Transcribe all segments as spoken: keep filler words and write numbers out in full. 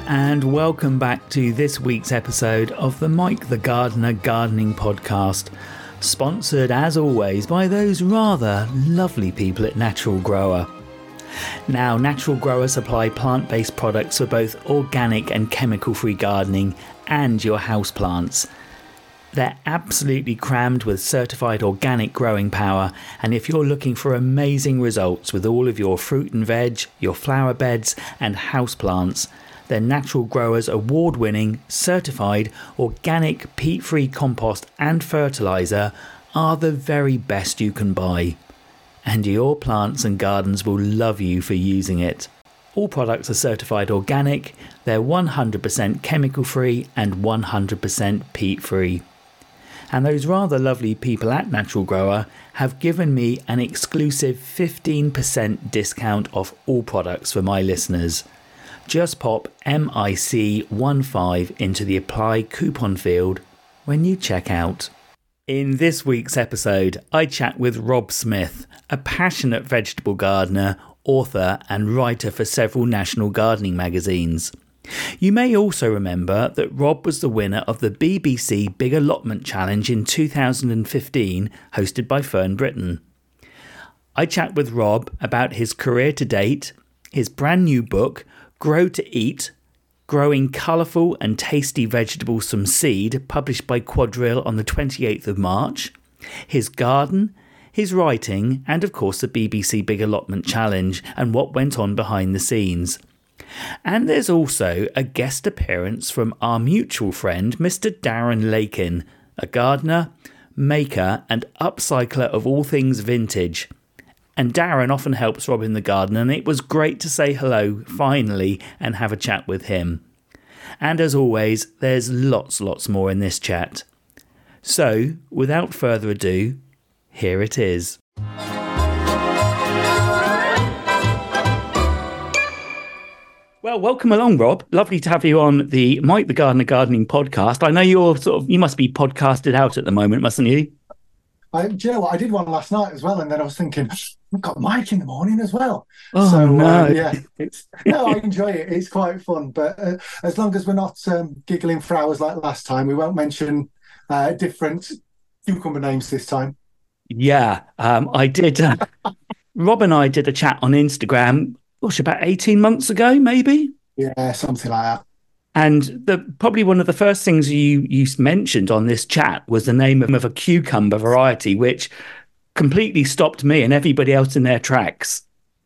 and welcome back to this week's episode of the Mike the Gardener Gardening Podcast, sponsored as always by those rather lovely people at Natural Grower. Now, Natural Grower supply plant-based products for both organic and chemical-free gardening and your houseplants. They're absolutely crammed with certified organic growing power, and if you're looking for amazing results with all of your fruit and veg, your flower beds and houseplants, then Natural Grower's award-winning, certified, organic, peat-free compost and fertiliser are the very best you can buy. And your plants and gardens will love you for using it. All products are certified organic, they're one hundred percent chemical-free and one hundred percent peat-free. And those rather lovely people at Natural Grower have given me an exclusive fifteen percent discount off all products for my listeners. Just pop M I C fifteen into the apply coupon field when you check out. In this week's episode, I chat with Rob Smith, a passionate vegetable gardener, author and writer for several national gardening magazines. You may also remember that Rob was the winner of the B B C Big Allotment Challenge in two thousand fifteen, hosted by Fern Britton. I chat with Rob about his career to date, his brand new book, Grow to Eat, Growing Colourful and Tasty Vegetables from Seed, published by Quadrille on the twenty-eighth of March, his garden, his writing, and of course the B B C Big Allotment Challenge and what went on behind the scenes. And there's also a guest appearance from our mutual friend, Mister Darren Lakin, a gardener, maker and upcycler of all things vintage. And Darren often helps Rob in the garden, and it was great to say hello, finally, and have a chat with him. And as always, there's lots, lots more in this chat. So, without further ado, here it is. Well, welcome along, Rob. Lovely to have you on the Mike the Gardener Gardening Podcast. I know you're sort of, you must be podcasted out at the moment, mustn't you? I, do you know what? I did one last night as well, and then I was thinking, I've got Mike in the morning as well. Oh, so, no. Uh, yeah, it's, no, I enjoy it. It's quite fun. But uh, as long as we're not um, giggling for hours like last time, we won't mention uh, different cucumber names this time. Yeah, um, I did. Uh, Rob and I did a chat on Instagram, gosh, about eighteen months ago, maybe? Yeah, something like that. And the probably one of the first things you, you mentioned on this chat was the name of a cucumber variety, which completely stopped me and everybody else in their tracks.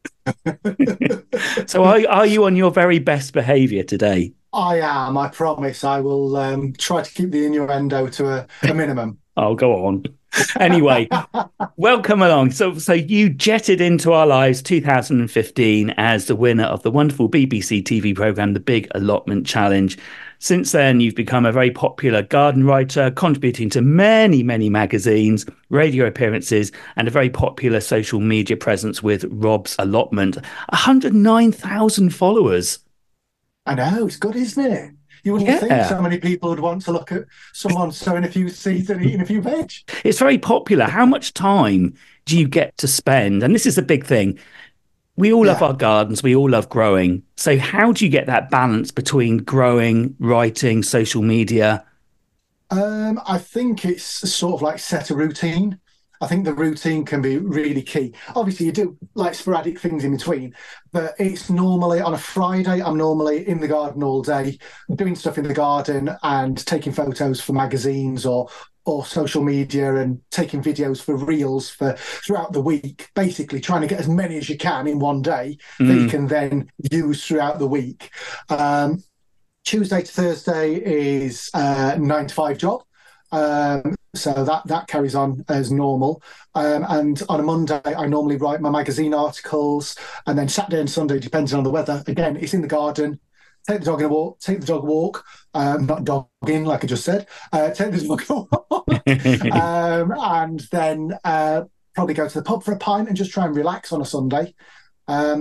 So are, are you on your very best behaviour today? I am, I promise. I will um, try to keep the innuendo to a, a minimum. Oh, go on. Anyway, welcome along. So so you jetted into our lives two thousand fifteen as the winner of the wonderful B B C T V programme, The Big Allotment Challenge. Since then, you've become a very popular garden writer, contributing to many, many magazines, radio appearances, and a very popular social media presence with Rob's Allotment. one hundred nine thousand followers. I know, it's good, isn't it? You wouldn't yeah. think so many people would want to look at someone sowing a few seeds and eating a few veg. It's very popular. How much time do you get to spend? And this is the big thing. We all yeah. love our gardens. We all love growing. So how do you get that balance between growing, writing, social media? Um, I think it's sort of like set a routine. I think the routine can be really key. Obviously, you do like sporadic things in between, but it's normally on a Friday, I'm normally in the garden all day, doing stuff in the garden and taking photos for magazines or or social media and taking videos for reels for throughout the week, basically trying to get as many as you can in one day mm. that you can then use throughout the week. Um, Tuesday to Thursday is a nine to five job. Um, so that that carries on as normal. Um, and on a Monday, I normally write my magazine articles. And then Saturday and Sunday, depending on the weather, again, it's in the garden. Take the dog on a walk, take the dog a walk, um, not dogging, like I just said. Uh, take the dog a walk. um, and then uh, probably go to the pub for a pint and just try and relax on a Sunday. Um,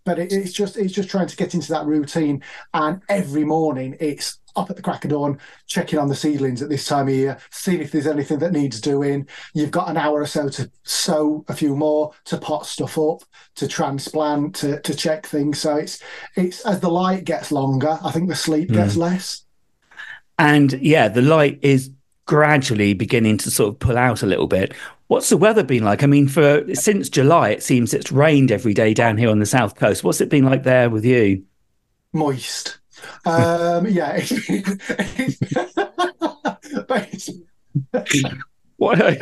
but it, it's just it's just trying to get into that routine. And every morning it's up at the crack of dawn, checking on the seedlings at this time of year, seeing if there's anything that needs doing. You've got an hour or so to sow a few more, to pot stuff up, to transplant, to, to check things. So it's it's as the light gets longer, I think the sleep gets mm. less. And yeah, the light is gradually beginning to sort of pull out a little bit. What's the weather been like? I mean, for since July, it seems it's rained every day down here on the south coast. What's it been like there with you? Moist. Um, yeah. It's, it's, what? I,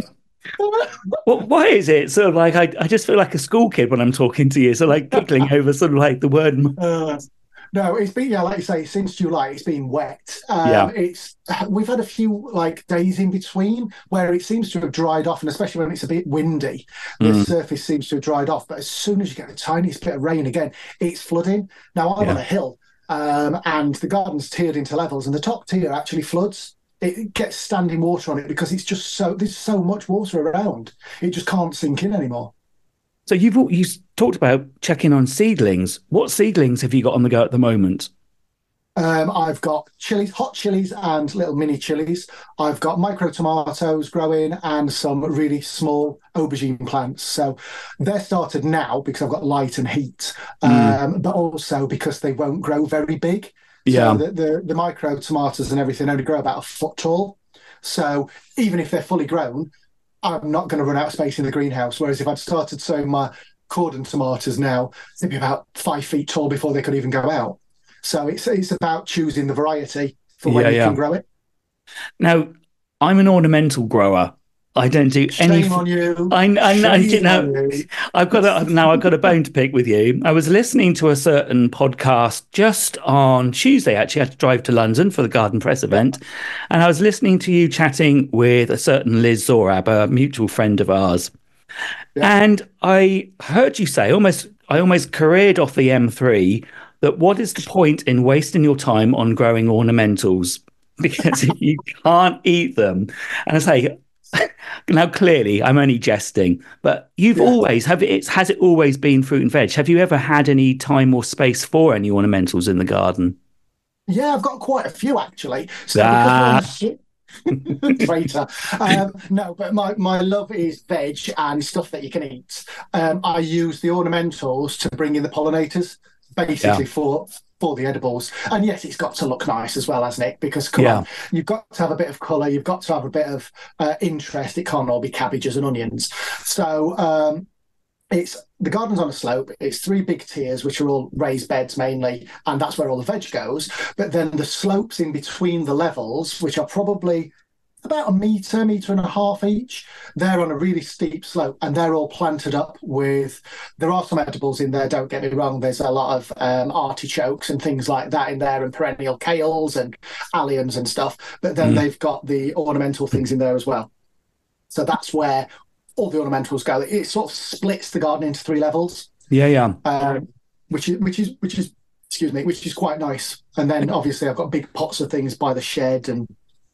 what? Why is it sort of like I? I just feel like a school kid when I'm talking to you, so like giggling over sort of like the word. Uh, No, it's been, yeah, like you say, since July, it's been wet. Um, yeah. It's we've had a few like days in between where it seems to have dried off, and especially when it's a bit windy, the mm. surface seems to have dried off. But as soon as you get the tiniest bit of rain again, it's flooding. Now, I'm yeah. on a hill, um, and the garden's tiered into levels, and the top tier actually floods. It gets standing water on it because it's just so, there's so much water around. It just can't sink in anymore. So you've you talked about checking on seedlings. What seedlings have you got on the go at the moment? Um, I've got chilies, hot chilies and little mini chilies. I've got micro tomatoes growing and some really small aubergine plants. So they're started now because I've got light and heat, um, mm. but also because they won't grow very big. Yeah. So the, the, the micro tomatoes and everything only grow about a foot tall. So even if they're fully grown, I'm not going to run out of space in the greenhouse. Whereas if I'd started sowing my cordon tomatoes now, they'd be about five feet tall before they could even go out. So it's it's about choosing the variety for when yeah, you yeah. can grow it. Now, I'm an ornamental grower. I don't do Shame any. on you. I, I, I you know. I've got a, now. I've got a bone to pick with you. I was listening to a certain podcast just on Tuesday. Actually, I had to drive to London for the Garden Press event, and I was listening to you chatting with a certain Liz Zorab, a mutual friend of ours. Yeah. And I heard you say almost. I almost careered off the M three. That what is the point in wasting your time on growing ornamentals because you can't eat them? And I say. Now, clearly, I'm only jesting, but you've yeah. always have it. Has it always been fruit and veg? Have you ever had any time or space for any ornamentals in the garden? Yeah, I've got quite a few actually. So ah. Traitor. Um, no, but my, my love is veg and stuff that you can eat. Um, I use the ornamentals to bring in the pollinators, basically yeah. for. for the edibles. And yes, it's got to look nice as well, hasn't it? Because come yeah. on, you've got to have a bit of colour, you've got to have a bit of uh, interest. It can't all be cabbages and onions. So um, it's the garden's on a slope. It's three big tiers, which are all raised beds mainly, and that's where all the veg goes. But then the slopes in between the levels, which are probably about a metre, metre and a half each, they're on a really steep slope and they're all planted up with, there are some edibles in there, don't get me wrong, there's a lot of um, artichokes and things like that in there and perennial kales and alliums and stuff, but then mm. they've got the ornamental things in there as well. So that's where all the ornamentals go. It sort of splits the garden into three levels. Yeah, yeah. Um, which is, which is, which is, excuse me, which is quite nice. And then obviously I've got big pots of things by the shed and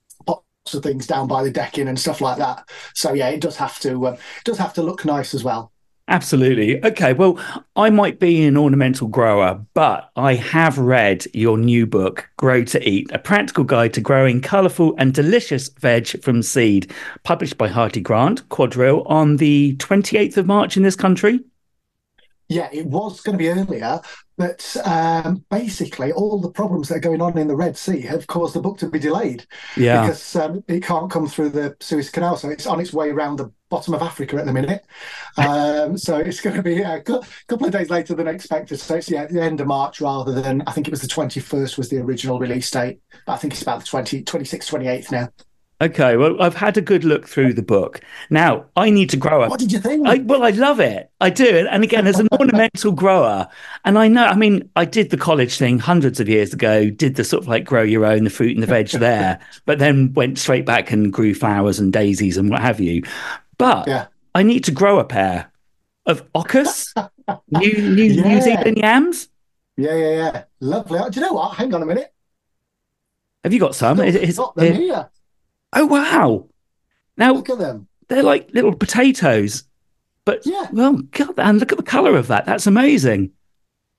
of things down by the decking and stuff like that. So yeah, it does have to uh, it does have to look nice as well. Absolutely. Okay, well, I might be an ornamental grower, but I have read your new book, Grow to Eat, a practical guide to growing colourful and delicious veg from seed, published by Hardy Grant, Quadrille, on the twenty-eighth of March in this country. Yeah, it was going to be earlier, but um, basically all the problems that are going on in the Red Sea have caused the book to be delayed. Yeah. Because um, it can't come through the Suez Canal, so it's on its way around the bottom of Africa at the minute. Um, so it's going to be a couple of days later than expected. So it's yeah, at the end of March rather than, I think it was the twenty-first was the original release date. But I think it's about the twenty, twenty-sixth, twenty-eighth now. Okay, well, I've had a good look through the book. Now, I need to grow up. What did you think? I, well, I love it. I do. And again, as an ornamental grower, and I know, I mean, I did the college thing hundreds of years ago, did the sort of like grow your own, the fruit and the veg there, but then went straight back and grew flowers and daisies and what have you. But yeah. I need to grow a pair of Ocus, new, new, yeah. New Zealand yams. Yeah, yeah, yeah. Lovely. Do you know what? Hang on a minute. Have you got some? Got, is, got them here. Oh, wow. Now, look at them. They're like little potatoes. But, yeah. well, God, and look at the colour of that. That's amazing.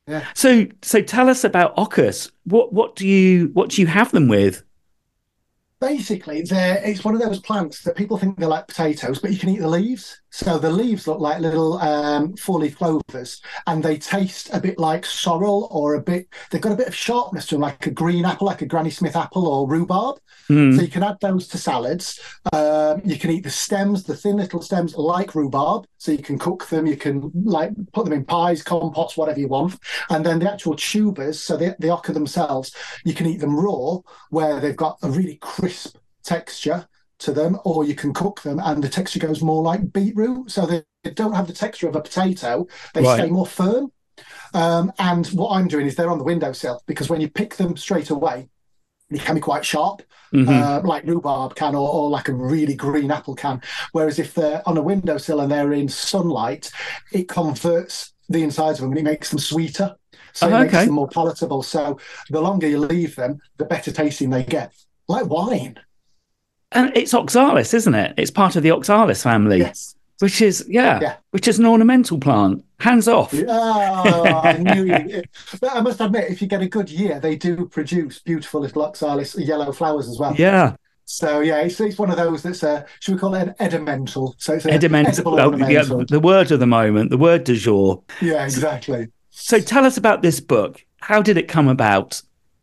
Yeah. So, so tell us about ochus. What what do you what do you have them with? Basically, they're, it's one of those plants that people think they're like potatoes, but you can eat the leaves. So the leaves look like little um, four-leaf clovers, and they taste a bit like sorrel or a bit. They've got a bit of sharpness to them, like a green apple, like a Granny Smith apple or rhubarb. So Mm. you can add those to salads. Um, you can eat the stems, the thin little stems, like rhubarb. So you can cook them. You can like put them in pies, compotes, whatever you want. And then the actual tubers, so the the ocker themselves, you can eat them raw, where they've got a really crisp texture to them, or you can cook them and the texture goes more like beetroot. So they, they don't have the texture of a potato, they Right. stay more firm. Um, and what I'm doing is they're on the windowsill because when you pick them straight away, they can be quite sharp, Hmm. uh, like rhubarb can, or, or like a really green apple can. Whereas if they're on a windowsill and they're in sunlight, it converts the insides of them and it makes them sweeter. So it Oh, makes okay. them more palatable. So the longer you leave them, the better tasting they get. Like wine. And it's oxalis, isn't it? It's part of the oxalis family, Yes. which is yeah, Yeah. which is an ornamental plant. Hands off. Oh, I knew you. But I must admit, if you get a good year, they do produce beautiful little oxalis yellow flowers as well. Yeah. So yeah, it's, it's one of those that's a, should we call it an edimental? So it's a Ediment, edible oh, yeah, ornamental. the word of the moment, the word du jour. Yeah, So, exactly. so tell us about this book. How did it come about?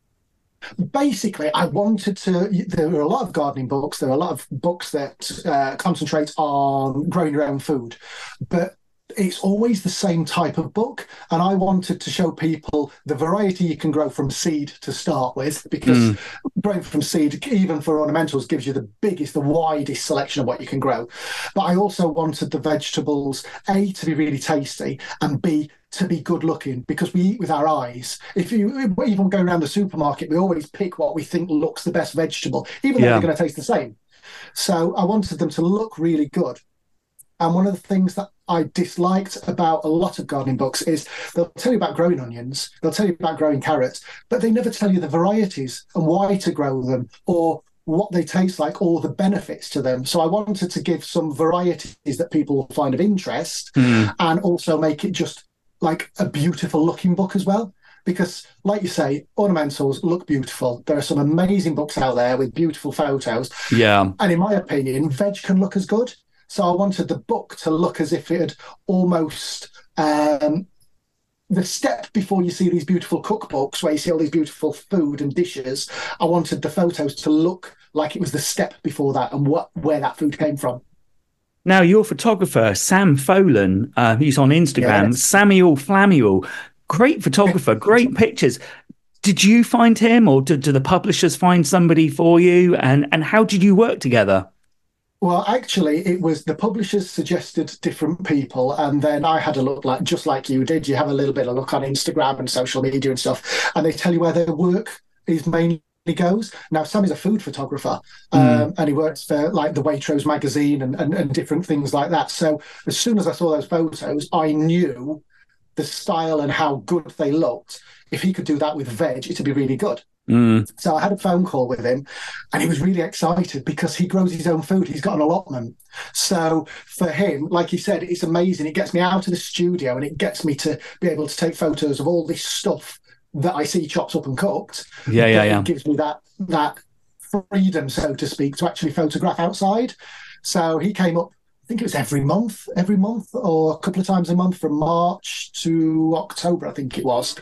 Basically, I wanted to. There are a lot of gardening books. There are a lot of books that uh, concentrate on growing your own food, but it's always the same type of book. And I wanted to show people the variety you can grow from seed to start with, because Mm, growing from seed, even for ornamentals, gives you the biggest, the widest selection of what you can grow. But I also wanted the vegetables, A, to be really tasty, and B, to be good looking, because we eat with our eyes. If you even going around the supermarket, we always pick what we think looks the best vegetable, even though they're yeah. going to taste the same. So I wanted them to look really good. And one of the things that I disliked about a lot of gardening books is they'll tell you about growing onions, they'll tell you about growing carrots, but they never tell you the varieties and why to grow them or what they taste like or the benefits to them. So I wanted to give some varieties that people will find of interest Mm, and also make it just like a beautiful looking book as well. Because, like you say, ornamentals look beautiful. There are some amazing books out there with beautiful photos. yeah. And in my opinion, veg can look as good. So I wanted the book to look as if it had almost um, the step before you see these beautiful cookbooks where you see all these beautiful food and dishes. I wanted the photos to look like it was the step before that and what where that food came from. Now, your photographer, Sam Folan, uh, who's on Instagram, Yes. Samuel Flamuel, great photographer, great pictures. Did you find him, or did, do the publishers find somebody for you? And and how did you work together? Well, actually, it was the publishers suggested different people, and then I had a look like just like you did. You have a little bit of look on Instagram and social media and stuff, and they tell you where their work is mainly goes. Now, Sam is a food photographer, Mm, um, and he works for like the Waitrose magazine and, and and different things like that. So as soon as I saw those photos, I knew the style and how good they looked. If he could do that with veg, it'd be really good. mm, So I had a phone call with him and he was really excited because he grows his own food. He's got an allotment. So for him, like he said, it's amazing. It gets me out of the studio and it gets me to be able to take photos of all this stuff that I see chopped up and cooked. yeah, yeah, But it yeah. gives me that that freedom, so to speak, to actually photograph outside. So he came up, I think it was every month, every month or a couple of times a month from March to October, I think it was,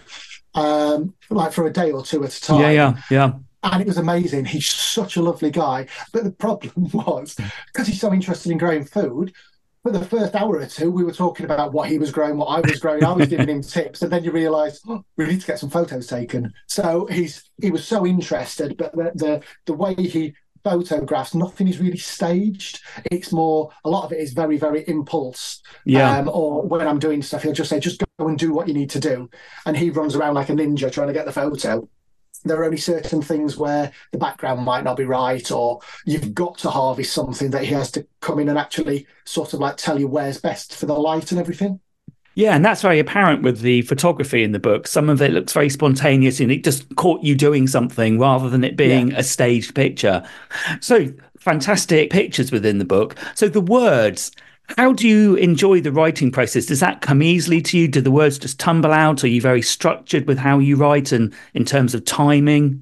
um, like for a day or two at a Yeah, time. yeah, yeah. And it was amazing. He's such a lovely guy. But the problem was, because he's so interested in growing food, for the first hour or two, we were talking about what he was growing, what I was growing. I was giving him tips, and then you realise oh, we need to get some photos taken. So he's he was so interested, but the the, the way he photographs, nothing is really staged. It's more a lot of it is very very impulse. Yeah. Um, or when I'm doing stuff, he'll just say, "Just go and do what you need to do," and he runs around like a ninja trying to get the photo. There are only certain things where the background might not be right, or you've got to harvest something that he has to come in and actually sort of like tell you where's best for the light and everything. Yeah, and that's very apparent with the photography in the book. Some of it looks very spontaneous and it just caught you doing something rather than it Yeah. being a staged picture. So fantastic pictures within the book. So the words, How do you enjoy the writing process? Does that come easily to you? Do the words just tumble out? Are you very structured with how you write and in terms of timing?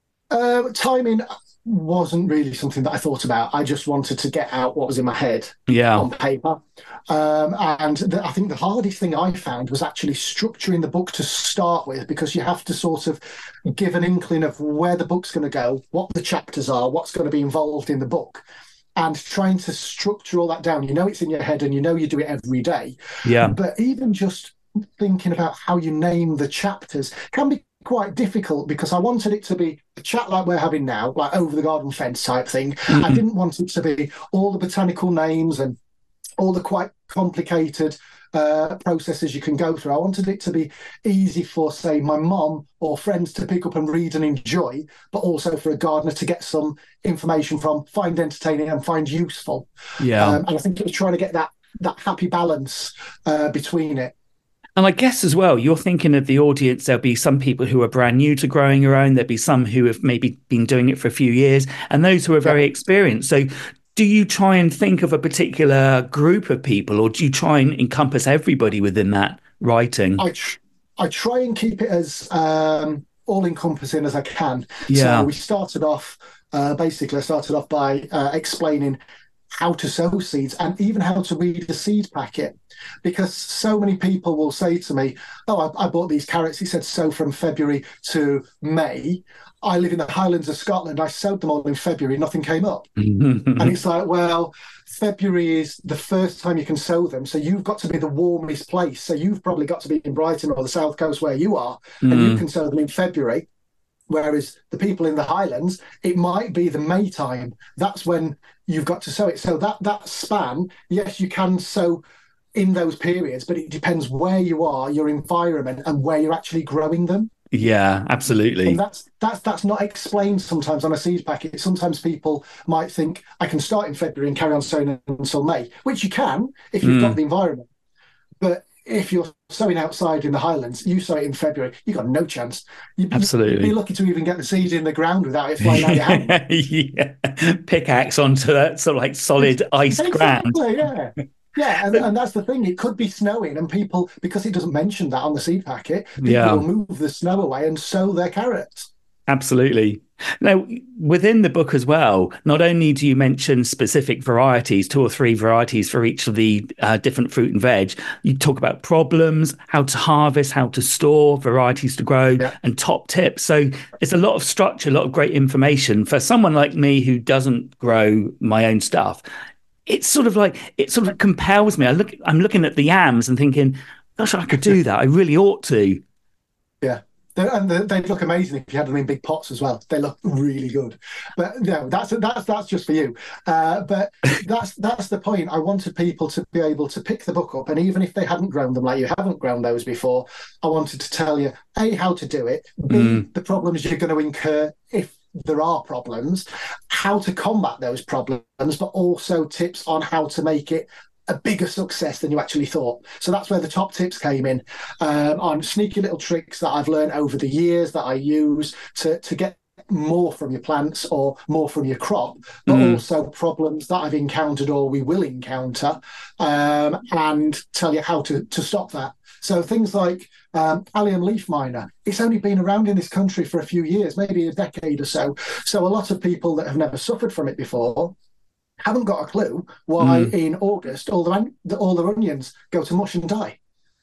Uh, timing wasn't really something that I thought about. I just wanted to get out what was in my head Yeah. on paper. Um, and the, I think the hardest thing I found was actually structuring the book to start with, because you have to sort of give an inkling of where the book's going to go, what the chapters are, what's going to be involved in the book, and trying to structure all that down. You know, it's in your head and you know you do it every day. Yeah. But even just thinking about how you name the chapters can be quite difficult, because I wanted it to be a chat like we're having now, like over the garden fence type thing. Mm-hmm. I didn't want it to be all the botanical names and all the quite complicated uh, processes you can go through. I wanted it to be easy for, say, my mom or friends to pick up and read and enjoy, but also for a gardener to get some information from, find entertaining and find useful. Yeah. Um, and I think it was trying to get that that happy balance uh, between it. And I guess as well, you're thinking of the audience. There'll be some people who are brand new to growing your own. There'll be some who have maybe been doing it for a few years, and those who are very yeah. experienced. So do you try and think of a particular group of people, or do you try and encompass everybody within that writing? I, tr- I try and keep it as um, all-encompassing as I can. Yeah. So we started off, uh, basically I started off by uh, explaining how to sow seeds and even how to read a seed packet, because so many people will say to me, oh, I, I bought these carrots, it said sow from February to May. I live in the Highlands of Scotland, I sowed them all in February, nothing came up. And it's like, well, February is the first time you can sow them, so you've got to be the warmest place. So you've probably got to be in Brighton or the South Coast where you are, mm. and you can sow them in February. Whereas the people in the Highlands, it might be the May time. That's when you've got to sow it. So that that span, yes, you can sow in those periods, but it depends where you are, your environment, and where you're actually growing them. Yeah, absolutely. And that's that's that's not explained sometimes on a seed packet. Sometimes people might think I can start in February and carry on sowing until May, which you can if you've mm. got the environment. But if you're sowing outside in the Highlands, you sow it in February, you've got no chance. You'd, Absolutely. You'd be lucky to even get the seed in the ground without it flying out your hand. Yeah. Pickaxe onto that sort of like solid ice exactly, ground. Yeah. Yeah, and, and that's the thing. It could be snowing, and people, because it doesn't mention that on the seed packet, people yeah. will move the snow away and sow their carrots. Absolutely. Now, within the book as well, not only do you mention specific varieties, two or three varieties for each of the uh, different fruit and veg, you talk about problems, how to harvest, how to store, varieties to grow, yeah. and top tips. So it's a lot of structure, a lot of great information for someone like me who doesn't grow my own stuff. It's sort of like, it sort of compels me. I look, I'm looking at the yams and thinking, gosh, I could do that. I really ought to. Yeah. And they'd look amazing if you had them in big pots as well. They look really good. But no, that's that's that's just for you. Uh, but that's that's the point. I wanted people to be able to pick the book up, and even if they hadn't grown them, like you haven't grown those before, I wanted to tell you, A, how to do it, B, mm. the problems you're going to incur if there are problems, how to combat those problems, but also tips on how to make it a bigger success than you actually thought. So that's where the top tips came in, um, on sneaky little tricks that I've learned over the years that I use to, to get more from your plants or more from your crop, but mm. also problems that I've encountered or we will encounter, um, and tell you how to, to stop that. So things like um, allium leaf miner, it's only been around in this country for a few years, maybe a decade or so. So a lot of people that have never suffered from it before haven't got a clue why mm. in August all the all the onions go to mush and die.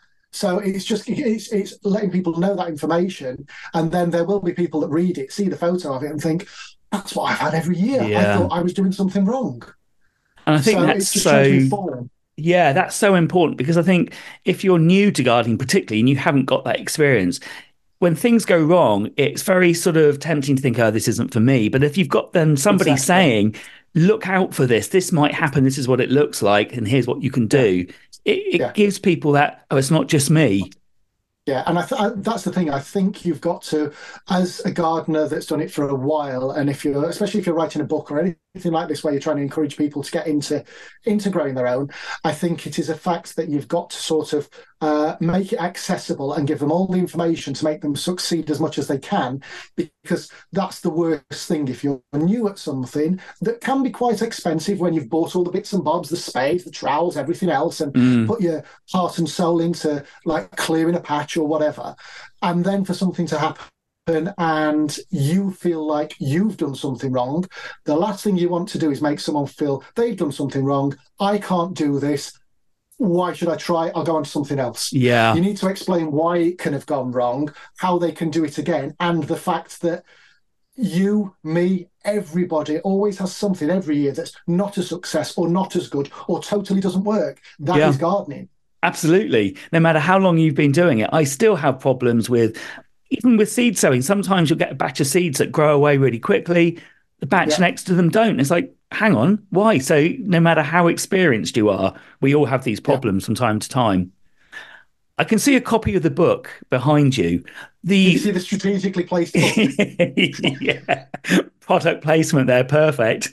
So it's just it's it's letting people know that information, and then there will be people that read it, see the photo of it, and think, "That's what I've had every year. Yeah. I thought I was doing something wrong." And I think so that's so. Yeah, that's so important, because I think if you're new to gardening, particularly, and you haven't got that experience, when things go wrong, it's very sort of tempting to think, "Oh, this isn't for me." But if you've got then somebody exactly. saying, look out for this, this might happen, this is what it looks like, and here's what you can do. Yeah. It, it yeah. gives people that, oh, it's not just me. Yeah, and I th- I, that's the thing. I think you've got to, as a gardener that's done it for a while, and if you're, especially if you're writing a book or anything anything like this where you're trying to encourage people to get into into growing their own, I think it is a fact that you've got to sort of uh, make it accessible and give them all the information to make them succeed as much as they can, because that's the worst thing if you're new at something that can be quite expensive when you've bought all the bits and bobs, the spades, the trowels, everything else, and mm. put your heart and soul into like clearing a patch or whatever. And then for something to happen and you feel like you've done something wrong, the last thing you want to do is make someone feel they've done something wrong. I can't do this. Why should I try? I'll go on to something else. Yeah. You need to explain why it can have gone wrong, how they can do it again, and the fact that you, me, everybody always has something every year that's not a success or not as good or totally doesn't work. That yeah. is gardening. Absolutely. No matter how long you've been doing it, I still have problems with, even with seed sowing. Sometimes you'll get a batch of seeds that grow away really quickly. The batch yeah. next to them don't. It's like, hang on, why? So no matter how experienced you are, we all have these problems yeah. from time to time. I can see a copy of the book behind you. The you see the strategically placed book. yeah, product placement there, perfect.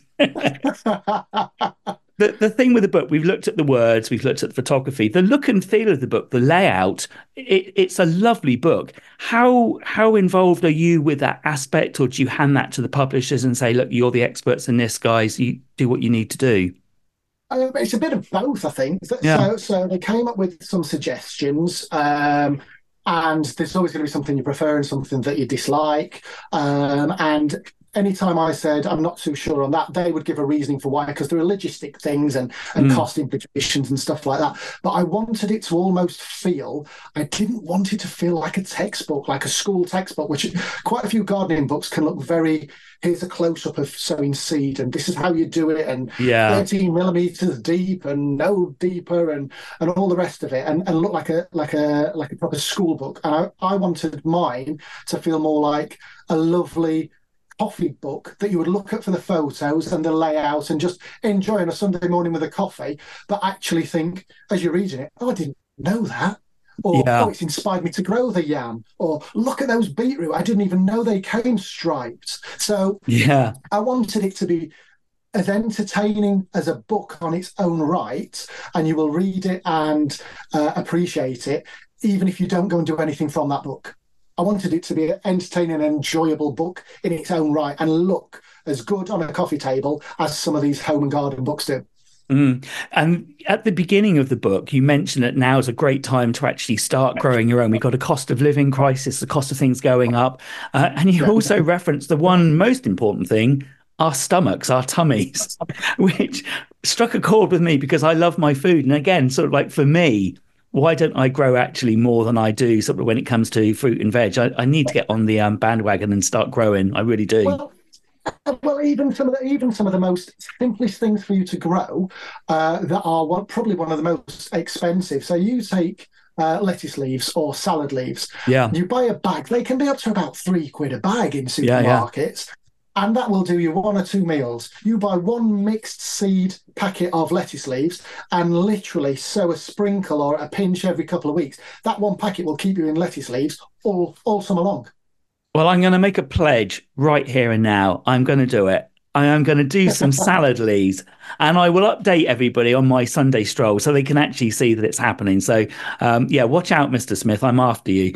The the thing with the book, we've looked at the words, we've looked at the photography, the look and feel of the book, the layout. It, it's a lovely book. How how involved are you with that aspect, or do you hand that to the publishers and say, look, you're the experts in this, guys, you do what you need to do? Um, it's a bit of both, I think. So, yeah. so they came up with some suggestions, um, and there's always going to be something you prefer and something that you dislike. Um, and anytime I said I'm not too sure on that, they would give a reasoning for why, because there are logistic things and, and mm. cost implications and stuff like that. But I wanted it to almost feel, I didn't want it to feel like a textbook, like a school textbook, which quite a few gardening books can look very, here's a close-up of sowing seed and this is how you do it, and yeah. thirteen millimeters deep and no deeper and and all the rest of it, and, and look like a like a like a proper school book. And I, I wanted mine to feel more like a lovely coffee book that you would look at for the photos and the layout and just enjoy on a Sunday morning with a coffee, but actually think as you're reading it, oh, I didn't know that. Or, yeah. oh, it's inspired me to grow the yam. Or, look at those beetroot. I didn't even know they came striped. So yeah, I wanted it to be as entertaining as a book on its own right, and you will read it and uh, appreciate it, even if you don't go and do anything from that book. I wanted it to be an entertaining and enjoyable book in its own right and look as good on a coffee table as some of these home and garden books do. Mm. And at the beginning of the book, you mentioned that now is a great time to actually start growing your own. We've got a cost of living crisis, the cost of things going up. Uh, and you yeah. also referenced the one most important thing, our stomachs, our tummies, which struck a chord with me because I love my food. And again, sort of like for me, why don't I grow actually more than I do sort of when it comes to fruit and veg? I, I need to get on the um, bandwagon and start growing. I really do. Well, Well, even some of the even some of the most simplest things for you to grow uh, that are one, probably one of the most expensive. So you take uh, lettuce leaves or salad leaves. Yeah. You buy a bag. They can be up to about three quid a bag in supermarkets, yeah, yeah. and that will do you one or two meals. You buy one mixed seed packet of lettuce leaves and literally sow a sprinkle or a pinch every couple of weeks. That one packet will keep you in lettuce leaves all all summer long. Well, I'm going to make a pledge right here and now. I'm going to do it. I am going to do some salad leaves, and I will update everybody on my Sunday stroll so they can actually see that it's happening. So, um, yeah, watch out, Mister Smith. I'm after you.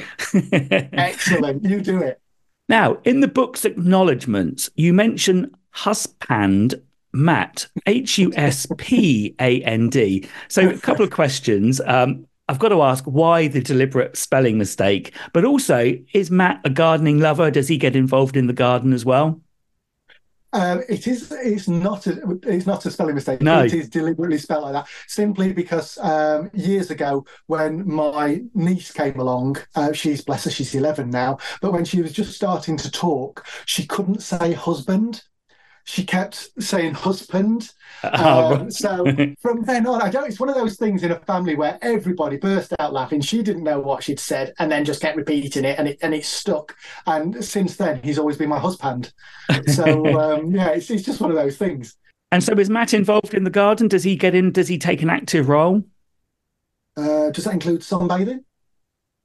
Excellent. You do it. Now, in the book's acknowledgements, you mention Huspand Matt, H U S P A N D. So a couple of questions. Um, I've got to ask, why the deliberate spelling mistake? But also, is Matt a gardening lover? Does he get involved in the garden as well? Um, it is. It's not. A, it's not a spelling mistake. No. It is deliberately spelled like that, simply because um, years ago, when my niece came along, uh, she's bless her, she's eleven now. But when she was just starting to talk, she couldn't say husband. She kept saying husband. Oh, um, so from then on, I don't. It's one of those things in a family where everybody burst out laughing. She didn't know what she'd said, and then just kept repeating it, and it and it stuck. And since then, he's always been my husband. So um, yeah, it's it's just one of those things. And so, is Matt involved in the garden? Does he get in? Does he take an active role? Uh, does that include sunbathing?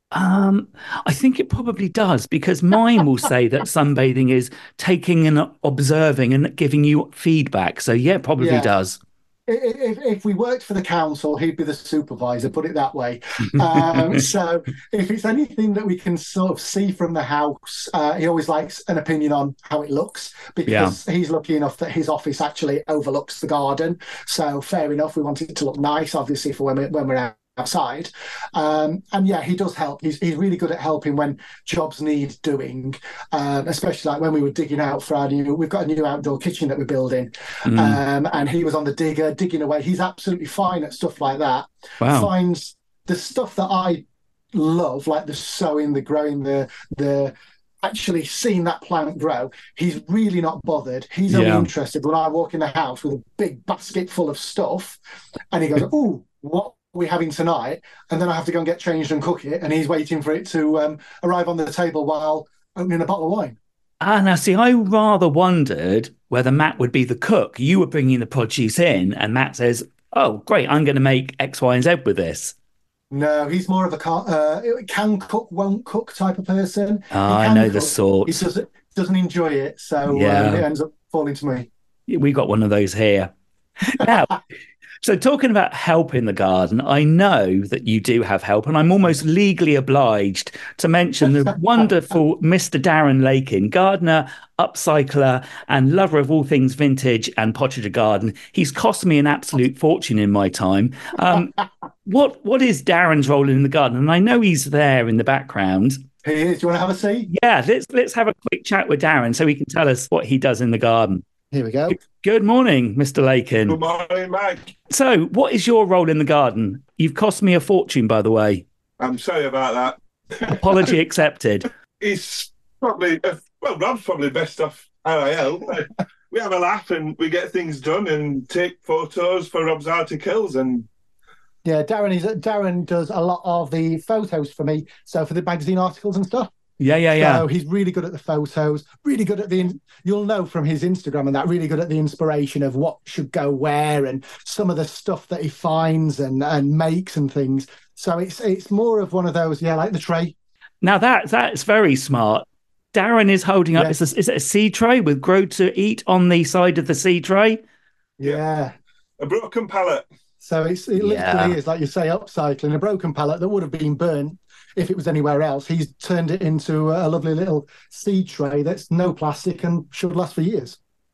Um, I think it probably does, because mine will say that sunbathing is taking and observing and giving you feedback. So yeah, it probably Yeah. does. If, if we worked for the council, he'd be the supervisor, put it that way. Um, so if it's anything that we can sort of see from the house, uh, he always likes an opinion on how it looks, Yeah. because he's lucky enough that his office actually overlooks the garden. So fair enough, we want it to look nice, obviously, for when we're, when we're out. Outside, um, and yeah, he does help. He's he's really good at helping when jobs need doing, um, especially like when we were digging out for our new. We've got a new outdoor kitchen that we're building, Mm. um, and he was on the digger digging away. He's absolutely fine at stuff like that. Wow. Finds the stuff that I love, like the sowing, the growing, the the actually seeing that plant grow. He's really not bothered. He's only Yeah. interested when I walk in the house with a big basket full of stuff, and he goes, "Ooh, what we having tonight?" And then I have to go and get changed and cook it, and he's waiting for it to um, arrive on the table while opening a bottle of wine. Ah, now see, I rather wondered whether Matt would be the cook. You were bringing the produce in, and Matt says, "Oh, great, I'm going to make X, Y, and Z with this." No, he's more of a can, uh, can cook, won't cook type of person. Oh, He I can know the cook, sort. he doesn't doesn't enjoy it, so Yeah. um, it ends up falling to me. We got one of those here. Now, so talking about help in the garden, I know that you do have help, and I'm almost legally obliged to mention the wonderful Mister Darren Lakin, gardener, upcycler, and lover of all things vintage and pottery garden. He's cost me an absolute fortune in my time. Um, what what is Darren's role in the garden? And I know he's there in the background. He is. Do you want to have a seat? Yeah, let's let's have a quick chat with Darren so he can tell us what he does in the garden. Here we go. Good morning, Mister Lakin. Good morning, Mike. So, what is your role in the garden? You've cost me a fortune, by the way. I'm sorry about that. Apology accepted. It's probably, uh, well, Rob's probably best off R I L. We have a laugh and we get things done and take photos for Rob's articles. And Yeah, Darren is Darren does a lot of the photos for me. So for the magazine articles and stuff. Yeah, yeah, yeah. So he's really good at the photos, really good at the, you'll know from his Instagram and that, really good at the inspiration of what should go where and some of the stuff that he finds and, and makes and things. So it's it's more of one of those, yeah, like the tray. Now that that's very smart. Darren is holding up, Yeah. is, a, is it a seed tray with grow to eat on the side of the seed tray? Yeah. a broken pallet. So it's it Yeah. literally is, like you say, upcycling a broken pallet that would have been burnt if it was anywhere else. He's turned it into a lovely little seed tray that's no plastic and should last for years.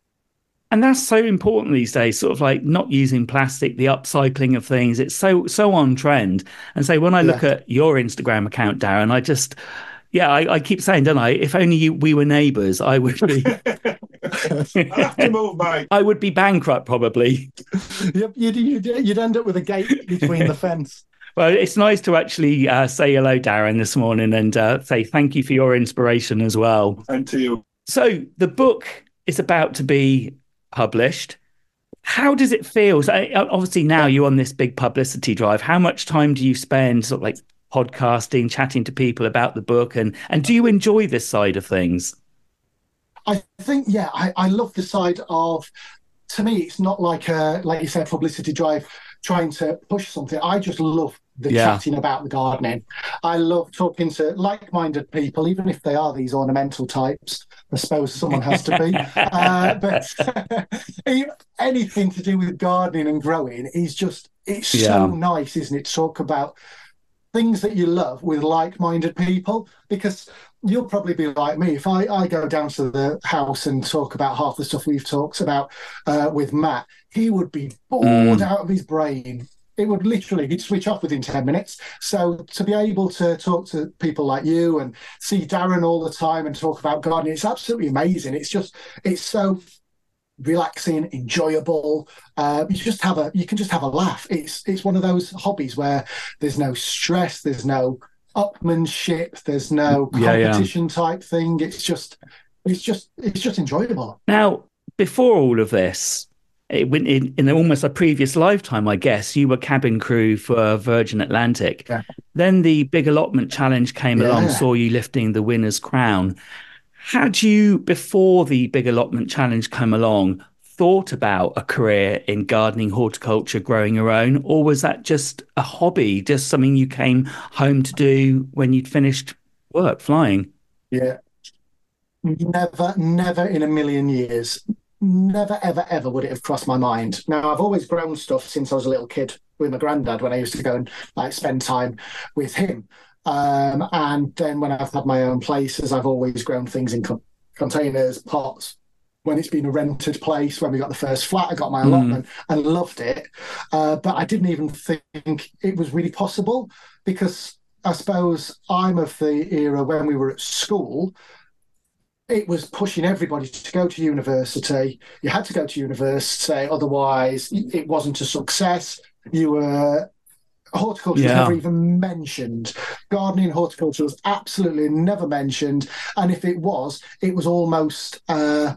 And that's so important these days, sort of like not using plastic, the upcycling of things. It's so so on trend. And so when I look Yeah. at your Instagram account, Darren, I just, yeah, I, I keep saying, don't I? If only you, we were neighbours, I would be, I'll have to move, Mike. I would be bankrupt probably. Yep, you'd, you'd, you'd end up with a gate between the fence. Well, it's nice to actually uh, say hello, Darren, this morning and uh, say thank you for your inspiration as well. And to you. So the book is about to be published. How does it feel? So, uh, obviously, now you're on this big publicity drive. How much time do you spend sort of like podcasting, chatting to people about the book? And, and do you enjoy this side of things? I think, yeah, I, I love the side of, to me, it's not like a, like you said, publicity drive, trying to push something. I just love the Yeah. chatting about the gardening. I love talking to like-minded people, even if they are these ornamental types. I suppose someone has to be. uh, but anything to do with gardening and growing is just, it's Yeah. so nice, isn't it, to talk about things that you love with like-minded people, because you'll probably be like me. If I, I go down to the house and talk about half the stuff we've talked about uh, with Matt, he would be bored Mm. out of his brain. It would literally, he'd switch off within ten minutes. So to be able to talk to people like you and see Darren all the time and talk about gardening, it's absolutely amazing. It's just, it's so relaxing, enjoyable. Uh, you just have a, you can just have a laugh. It's it's one of those hobbies where there's no stress, there's no upmanship, there's no Yeah, yeah. competition type thing. It's just, it's just, it's just enjoyable. Now, before all of this, it went in, in almost a previous lifetime, I guess, you were cabin crew for Virgin Atlantic. Yeah. Then the Big Allotment Challenge came Yeah. along, saw you lifting the winner's crown. Had you, before the Big Allotment Challenge came along, thought about a career in gardening, horticulture, growing your own, or was that just a hobby, just something you came home to do when you'd finished work flying? Yeah. Never, never in a million years. Never, ever, ever would it have crossed my mind. Now, I've always grown stuff since I was a little kid with my granddad when I used to go and like spend time with him. Um, and then when I've had my own places, I've always grown things in co- containers, pots. When it's been a rented place, when we got the first flat, I got my allotment mm. and loved it. Uh, but I didn't even think it was really possible because I suppose I'm of the era when we were at school, it was pushing everybody to go to university. You had to go to university, otherwise it wasn't a success. You were horticulture yeah. was never even mentioned. Gardening, horticulture was absolutely never mentioned, and if it was, it was almost uh,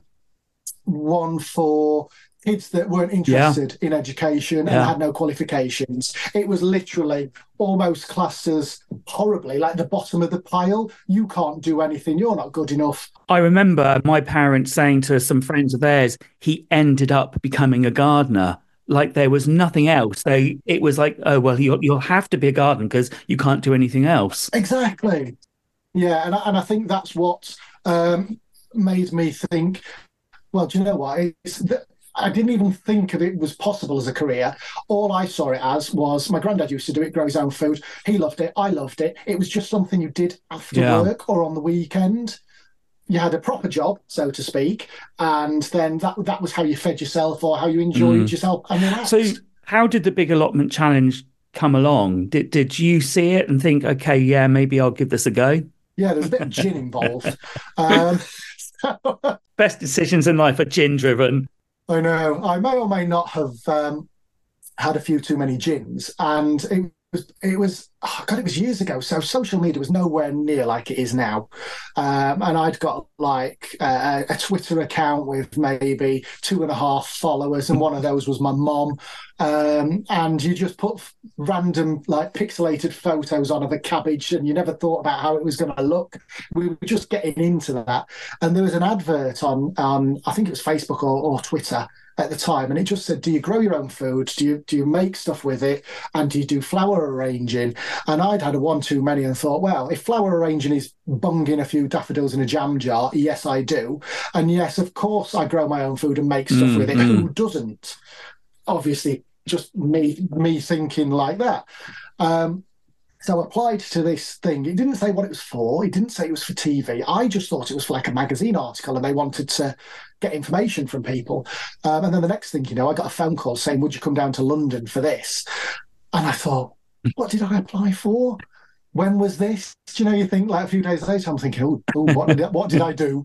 one for kids that weren't interested yeah. in education and yeah. had no qualifications. It was literally almost classed as horribly like the bottom of the pile. You can't do anything. You're not good enough. I remember my parents saying to some friends of theirs, he ended up becoming a gardener. Like there was nothing else. They, it was like, oh, well, you'll, you'll have to be a gardener because you can't do anything else. Exactly. Yeah. And I, and I think that's what um, made me think, well, do you know what? It's that I didn't even think of it was possible as a career. All I saw it as was my granddad used to do it, grow his own food. He loved it. I loved it. It was just something you did after yeah. work or on the weekend. You had a proper job, so to speak, and then that that was how you fed yourself or how you enjoyed mm. yourself and relaxed. So how did the Big Allotment Challenge come along? Did, did you see it and think, okay, yeah, maybe I'll give this a go? Yeah, there's a bit of gin involved. Um, so... Best decisions in life are gin-driven. I know. I may or may not have um, had a few too many gins, and it was, it was, oh God, it was years ago. So social media was nowhere near like it is now. Um, and I'd got like uh, a Twitter account with maybe two and a half followers, and one of those was my mom. Um, and you just put random like pixelated photos on of a cabbage, and you never thought about how it was going to look. We were just getting into that. And there was an advert on, on I think it was Facebook or, or Twitter at the time, and it just said, do you grow your own food? Do you do you make stuff with it? And do you do flower arranging? And I'd had a one too many and thought, well, if flower arranging is bunging a few daffodils in a jam jar, yes, I do. And yes, of course, I grow my own food and make stuff mm, with it. Mm. Who doesn't? Obviously, just me me thinking like that. Um, so I applied to this thing. It didn't say what it was for. It didn't say it was for T V. I just thought it was for like a magazine article, and they wanted to get information from people. Um, and then the next thing you know, I got a phone call saying, would you come down to London for this? And I thought, what did I apply for? When was this? Do you know, you think like a few days later, I'm thinking, oh, oh what, did, what did I do?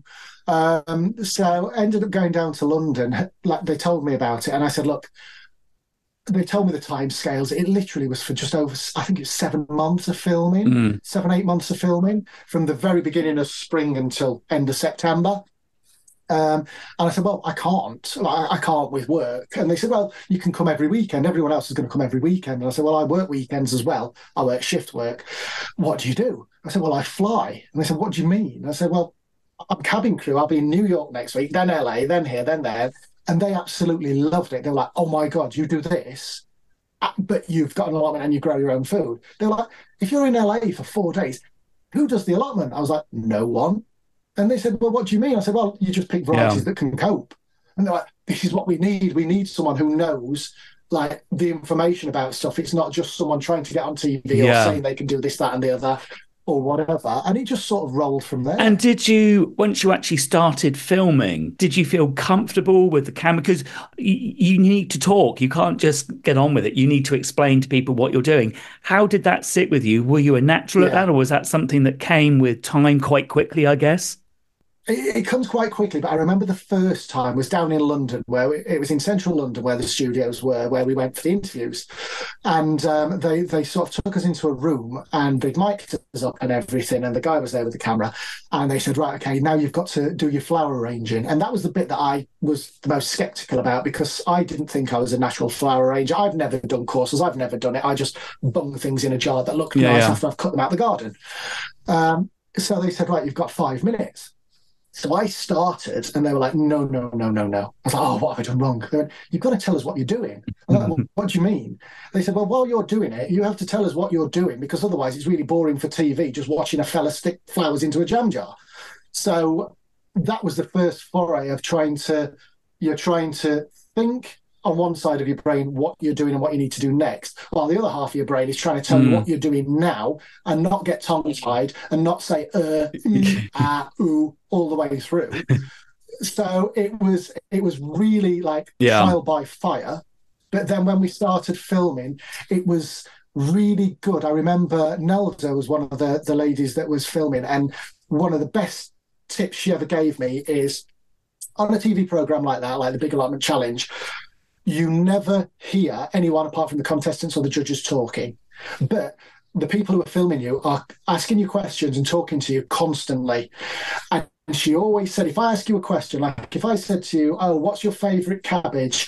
Um, so I ended up going down to London. Like they told me about it. And I said, look, they told me the time scales. It literally was for just over, I think it's seven months of filming, mm. seven, eight months of filming from the very beginning of spring until end of September. Um, and I said, well, I can't. Like, I can't with work. And they said, well, you can come every weekend. Everyone else is going to come every weekend. And I said, well, I work weekends as well. I work shift work. What do you do? I said, well, I fly. And they said, what do you mean? And I said, well, I'm cabin crew. I'll be in New York next week, then L A, then here, then there. And they absolutely loved it. They're like, oh my God, you do this, but you've got an allotment and you grow your own food. They're like, if you're in L A for four days, who does the allotment? I was like, no one. And they said, well, what do you mean? I said, well, you just pick varieties yeah. that can cope. And they're like, this is what we need. We need someone who knows like the information about stuff. It's not just someone trying to get on T V yeah. or saying they can do this, that, and the other, or whatever. And it just sort of rolled from there. And did you, once you actually started filming, did you feel comfortable with the camera? Because y- you need to talk. You can't just get on with it. You need to explain to people what you're doing. How did that sit with you? Were you a natural yeah. at that, or was that something that came with time quite quickly, I guess? It, it comes quite quickly, but I remember the first time was down in London, where we, it was in central London where the studios were, where we went for the interviews. And um, they, they sort of took us into a room and they'd mic'd us up and everything. And the guy was there with the camera. And they said, right, okay, now you've got to do your flower arranging. And that was the bit that I was the most sceptical about, because I didn't think I was a natural flower arranger. I've never done courses. I've never done it. I just bung things in a jar that looked yeah, nice yeah. after I've cut them out of the garden. Um, so they said, right, you've got five minutes. So I started and they were like, no, no, no, no, no. I was like, oh, what have I done wrong? They went, you've got to tell us what you're doing. I was like, well, what do you mean? They said, well, while you're doing it, you have to tell us what you're doing because otherwise it's really boring for T V just watching a fella stick flowers into a jam jar. So that was the first foray of trying to, you're trying to think on one side of your brain what you're doing and what you need to do next, while the other half of your brain is trying to tell mm. you what you're doing now and not get tongue-tied and not say uh, mm, ah, ooh all the way through. So it was it was really like yeah. trial by fire. But then when we started filming, it was really good. I remember Nelda was one of the, the ladies that was filming, and one of the best tips she ever gave me is on a T V program like that, like the Big Allotment Challenge, you never hear anyone apart from the contestants or the judges talking. But the people who are filming you are asking you questions and talking to you constantly. And she always said, if I ask you a question, like if I said to you, oh, what's your favourite cabbage?